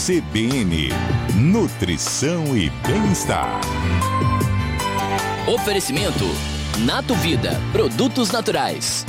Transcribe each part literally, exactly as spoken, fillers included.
C B N, Nutrição e Bem-Estar. Oferecimento Nato Vida, produtos naturais.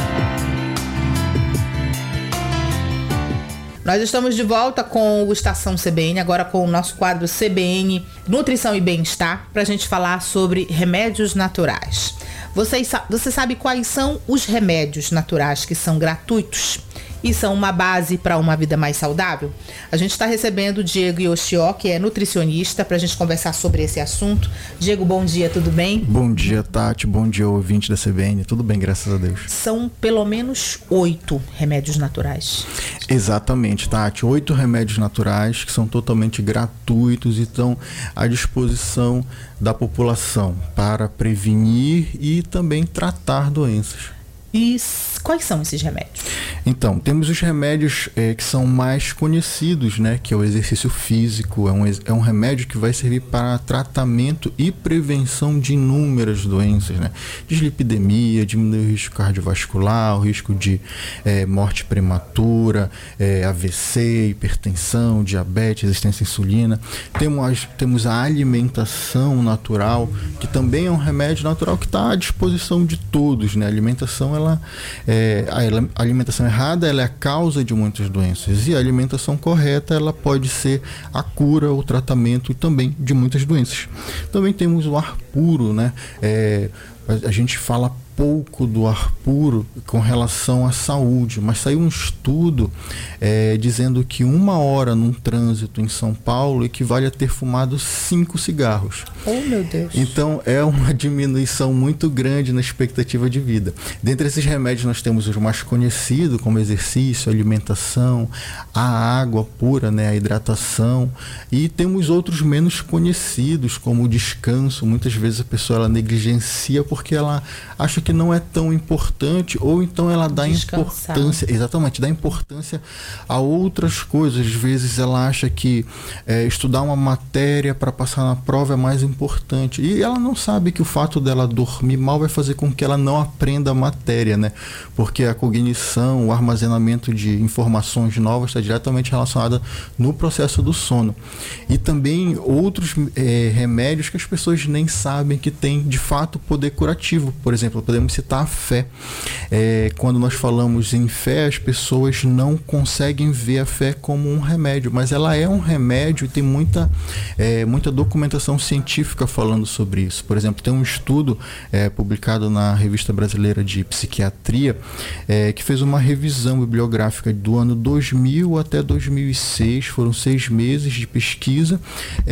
Nós estamos de volta com o Estação C B N, agora com o nosso quadro C B N Nutrição e Bem-Estar, para a gente falar sobre remédios naturais. Você, você sabe quais são os remédios naturais que são gratuitos e são uma base para uma vida mais saudável? A gente está recebendo o Diego Yoshio, que é nutricionista, para a gente conversar sobre esse assunto. Diego, bom dia, tudo bem? Bom dia, Tati, bom dia, ouvinte da C B N, tudo bem, graças a Deus. São pelo menos oito remédios naturais. Exatamente, Tati, oito remédios naturais que são totalmente gratuitos e estão à disposição da população para prevenir e também tratar doenças. E quais são esses remédios? Então, temos os remédios é, que são mais conhecidos, né? Que é o exercício físico, é um, é um remédio que vai servir para tratamento e prevenção de inúmeras doenças, né? Dislipidemia, diminuir o risco cardiovascular, o risco de é, morte prematura, é, A V C, hipertensão, diabetes, resistência à insulina. Temos, temos a alimentação natural, que também é um remédio natural que está à disposição de todos, né? A alimentação Ela, é, a alimentação errada ela é a causa de muitas doenças, e a alimentação correta ela pode ser a cura, o tratamento e também de muitas doenças. Também temos o ar puro, né? É, a, a gente fala pouco do ar puro com relação à saúde, mas saiu um estudo é, dizendo que uma hora num trânsito em São Paulo equivale a ter fumado cinco cigarros. Oh, meu Deus! Então é uma diminuição muito grande na expectativa de vida. Dentre esses remédios nós temos os mais conhecidos, como exercício, alimentação, a água pura, né, a hidratação, e temos outros menos conhecidos, como o descanso. Muitas vezes a pessoa ela negligencia porque ela acha que que não é tão importante, ou então ela dá Descansar. importância, exatamente, dá importância a outras coisas. Às vezes ela acha que é, estudar uma matéria para passar na prova é mais importante, e ela não sabe que o fato dela dormir mal vai fazer com que ela não aprenda a matéria, né? Porque a cognição, o armazenamento de informações novas está diretamente relacionada no processo do sono. E também outros é, remédios que as pessoas nem sabem que tem de fato poder curativo. Por exemplo, podemos citar a fé. É, quando nós falamos em fé, as pessoas não conseguem ver a fé como um remédio, mas ela é um remédio e tem muita, é, muita documentação científica falando sobre isso. Por exemplo, tem um estudo é, publicado na Revista Brasileira de Psiquiatria é, que fez uma revisão bibliográfica do ano dois mil até dois mil e seis, foram seis meses de pesquisa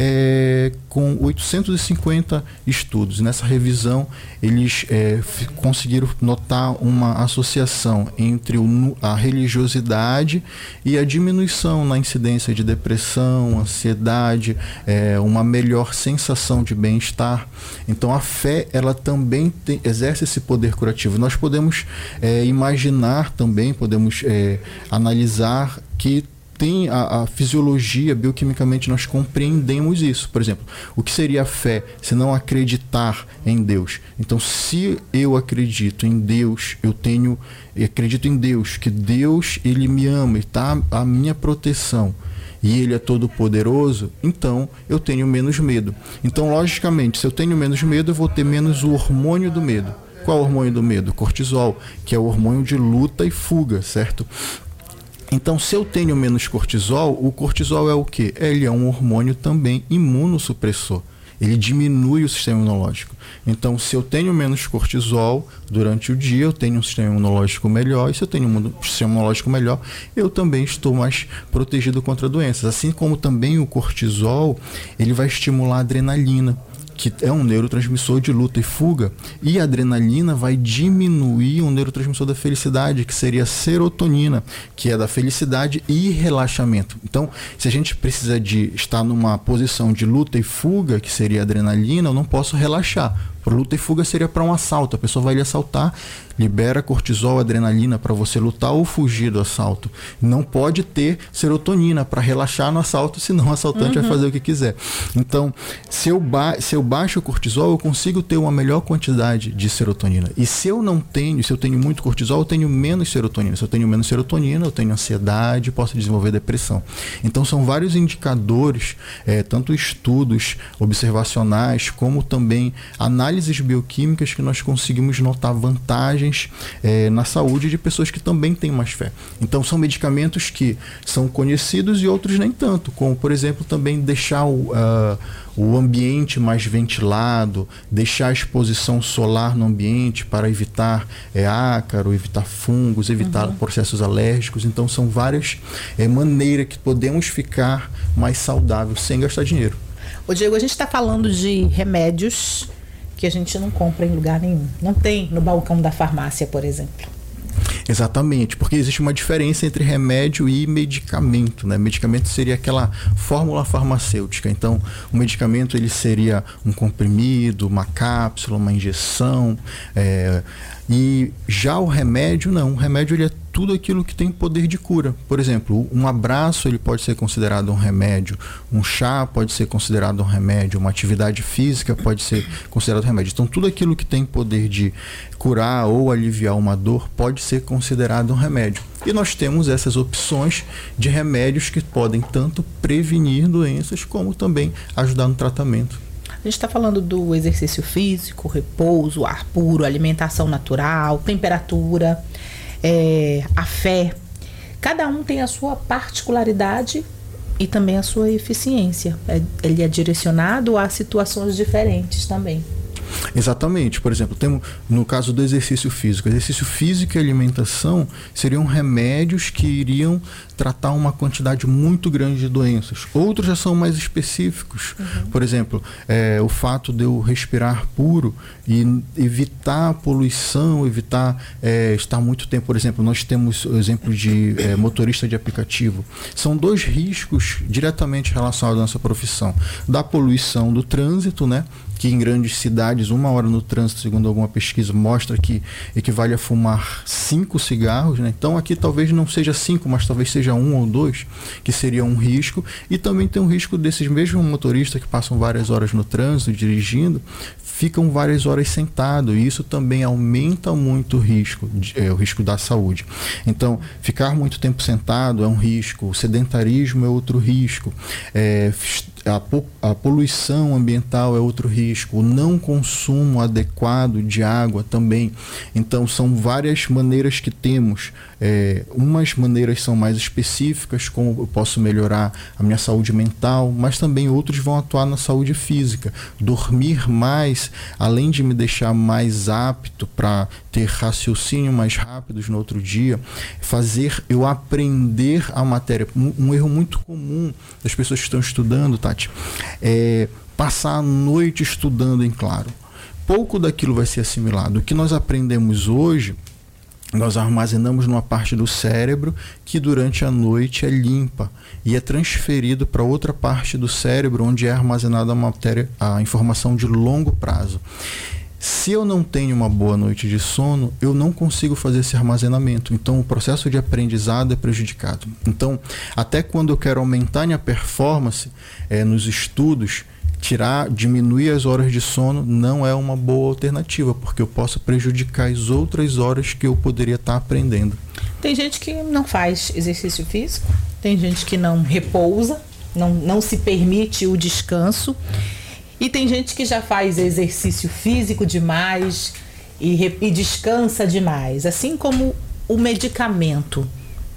é, com oitocentos e cinquenta estudos. Nessa revisão, eles é, conseguiram notar uma associação entre o, a religiosidade e a diminuição na incidência de depressão, ansiedade, é, uma melhor sensação de bem-estar. Então a fé ela também tem, exerce esse poder curativo. Nós podemos é, imaginar também, podemos é, analisar que tem a, a fisiologia, bioquimicamente nós compreendemos isso. Por exemplo, o que seria a fé se não acreditar em Deus? Então, se eu acredito em Deus, eu tenho, eu acredito em Deus, que Deus ele me ama e está à minha proteção, e ele é todo poderoso, então eu tenho menos medo. Então, logicamente, se eu tenho menos medo, eu vou ter menos o hormônio do medo. Qual é o hormônio do medo? Cortisol, que é o hormônio de luta e fuga, certo? Então, se eu tenho menos cortisol, o cortisol é o quê? Ele é um hormônio também imunossupressor. Ele diminui o sistema imunológico. Então, se eu tenho menos cortisol durante o dia, eu tenho um sistema imunológico melhor. E se eu tenho um sistema imunológico melhor, eu também estou mais protegido contra doenças. Assim como também o cortisol, ele vai estimular a adrenalina, que é um neurotransmissor de luta e fuga, e a adrenalina vai diminuir um neurotransmissor da felicidade, que seria a serotonina, que é da felicidade e relaxamento. Então, se a gente precisa de estar numa posição de luta e fuga, que seria a adrenalina, eu não posso relaxar. Por luta e fuga seria para um assalto, a pessoa vai lhe assaltar, libera cortisol, adrenalina para você lutar ou fugir do assalto. Não pode ter serotonina para relaxar no assalto, senão o assaltante uhum. vai fazer o que quiser. Então, se eu, ba- se eu baixo o cortisol, eu consigo ter uma melhor quantidade de serotonina. E se eu não tenho, se eu tenho muito cortisol, eu tenho menos serotonina. Se eu tenho menos serotonina, eu tenho ansiedade, posso desenvolver depressão. Então, são vários indicadores, é, tanto estudos observacionais, como também análises bioquímicas que nós conseguimos notar vantagens é, na saúde de pessoas que também têm mais fé. Então, são medicamentos que são conhecidos e outros nem tanto, como, por exemplo, também deixar o, uh, o ambiente mais ventilado, deixar a exposição solar no ambiente para evitar é, ácaro, evitar fungos, evitar uhum. processos alérgicos. Então, são várias é, maneiras que podemos ficar mais saudáveis sem gastar dinheiro. Ô Diego, a gente está falando de remédios que a gente não compra em lugar nenhum. Não tem no balcão da farmácia, por exemplo. Exatamente, porque existe uma diferença entre remédio e medicamento, né? Medicamento seria aquela fórmula farmacêutica. Então, o medicamento ele seria um comprimido, uma cápsula, uma injeção. É, e já o remédio, não. O remédio ele é tudo aquilo que tem poder de cura. Por exemplo, um abraço ele pode ser considerado um remédio, um chá pode ser considerado um remédio, uma atividade física pode ser considerado um remédio. Então, tudo aquilo que tem poder de curar ou aliviar uma dor pode ser considerado um remédio. E nós temos essas opções de remédios que podem tanto prevenir doenças como também ajudar no tratamento. A gente está falando do exercício físico, repouso, ar puro, alimentação natural, temperatura, é, a fé. Cada um tem a sua particularidade e também a sua eficiência. Ele é direcionado a situações diferentes também. Exatamente. Por exemplo, temos, no caso do exercício físico, exercício físico e alimentação seriam remédios que iriam tratar uma quantidade muito grande de doenças. Outros já são mais específicos. Uhum. Por exemplo, é, o fato de eu respirar puro e evitar a poluição, evitar é, estar muito tempo. Por exemplo, nós temos o exemplo de é, motorista de aplicativo. São dois riscos diretamente relacionados à nossa profissão. Da poluição do trânsito, né? Que em grandes cidades, uma hora no trânsito, segundo alguma pesquisa, mostra que equivale a fumar cinco cigarros, né? Então aqui talvez não seja cinco, mas talvez seja um ou dois, que seria um risco. E também tem um risco desses mesmos motoristas que passam várias horas no trânsito, dirigindo, ficam várias horas sentados, e isso também aumenta muito o risco, é, o risco da saúde. Então, ficar muito tempo sentado é um risco, o sedentarismo é outro risco, é, a, a poluição ambiental é outro risco, o não consumo adequado de água também. Então, são várias maneiras que temos. É, umas maneiras são mais específicas, como eu posso melhorar a minha saúde mental, mas também outros vão atuar na saúde física. Dormir mais, além de me deixar mais apto para ter raciocínio mais rápidos no outro dia, fazer eu aprender a matéria. Um, um erro muito comum das pessoas que estão estudando, Tati, é passar a noite estudando em claro. Pouco daquilo vai ser assimilado. O que nós aprendemos hoje, nós armazenamos numa parte do cérebro que durante a noite é limpa e é transferido para outra parte do cérebro onde é armazenada a matéria, a informação de longo prazo. Se eu não tenho uma boa noite de sono, eu não consigo fazer esse armazenamento. Então, o processo de aprendizado é prejudicado. Então, até quando eu quero aumentar minha performance é, nos estudos, tirar, diminuir as horas de sono não é uma boa alternativa, porque eu posso prejudicar as outras horas que eu poderia estar aprendendo. Tem gente que não faz exercício físico, tem gente que não repousa, não, não se permite o descanso, e tem gente que já faz exercício físico demais e, e descansa demais. Assim como o medicamento,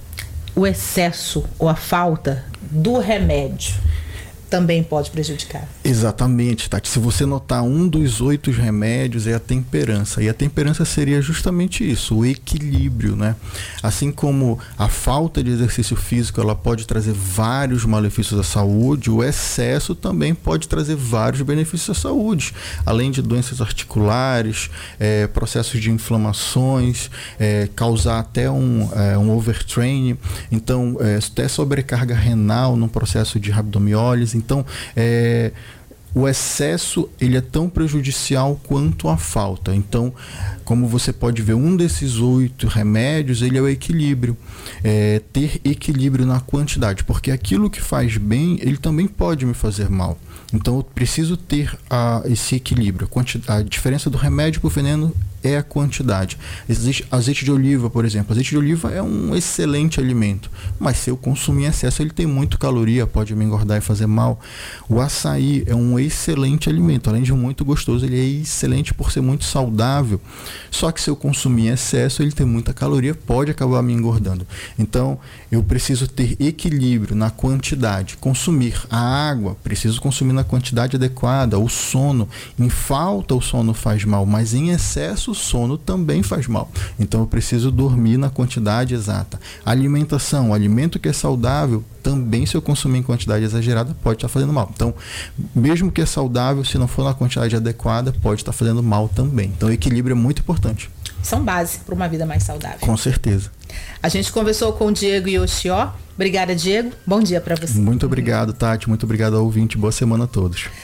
o excesso ou a falta do remédio também pode prejudicar. Exatamente, Tati. Se você notar, um dos oito remédios é a temperança. E a temperança seria justamente isso, o equilíbrio, né? Assim como a falta de exercício físico, ela pode trazer vários malefícios à saúde, o excesso também pode trazer vários benefícios à saúde. Além de doenças articulares, é, processos de inflamações, é, causar até um, é, um overtraining. Então, é, até sobrecarga renal no processo de rabdomiólise. Então, é, o excesso ele é tão prejudicial quanto a falta. Então, como você pode ver, um desses oito remédios ele é o equilíbrio. É, ter equilíbrio na quantidade, porque aquilo que faz bem, ele também pode me fazer mal. Então, eu preciso ter a, esse equilíbrio. A, quantidade, a diferença do remédio para o veneno é a quantidade. Existe azeite de oliva, por exemplo. Azeite de oliva é um excelente alimento, mas se eu consumir em excesso, ele tem muita caloria, pode me engordar e fazer mal. O açaí é um excelente alimento, além de muito gostoso, ele é excelente por ser muito saudável. Só que se eu consumir em excesso, ele tem muita caloria, pode acabar me engordando. Então, eu preciso ter equilíbrio na quantidade. Consumir a água, preciso consumir na quantidade adequada. O sono, em falta o sono faz mal, mas em excesso o sono também faz mal. Então eu preciso dormir na quantidade exata. A alimentação, o alimento que é saudável, também se eu consumir em quantidade exagerada, pode estar fazendo mal. Então, mesmo que é saudável, se não for na quantidade adequada, pode estar fazendo mal também. Então o equilíbrio é muito importante. São base para uma vida mais saudável. Com certeza. A gente conversou com o Diego Yoshió. Obrigada, Diego. Bom dia para você. Muito obrigado, Tati. Muito obrigado ao ouvinte. Boa semana a todos.